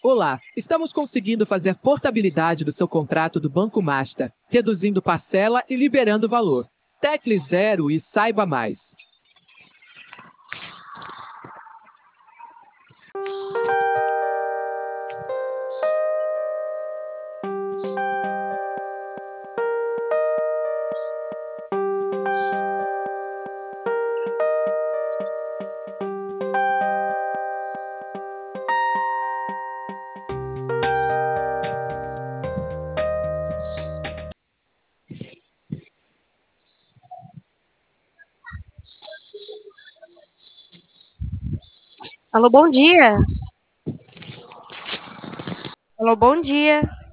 Olá, estamos conseguindo fazer portabilidade do seu contrato do Banco Master, reduzindo parcela e liberando valor. Tecle 0 e saiba mais. Alô, bom dia. Alô, bom dia.